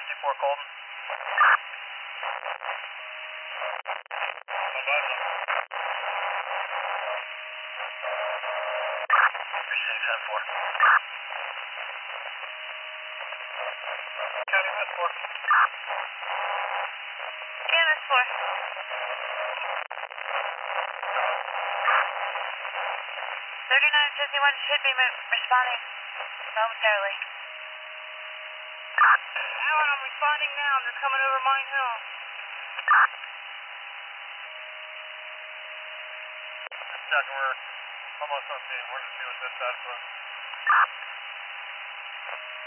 54 Colton. Appreciate it, 10-4. County MS 4. EMS 4. 3951 should be responding momentarily. Alan, I'm responding now. They're coming over Mine Hill. Just checking, we're almost on scene. We're just seeing what's this side of us.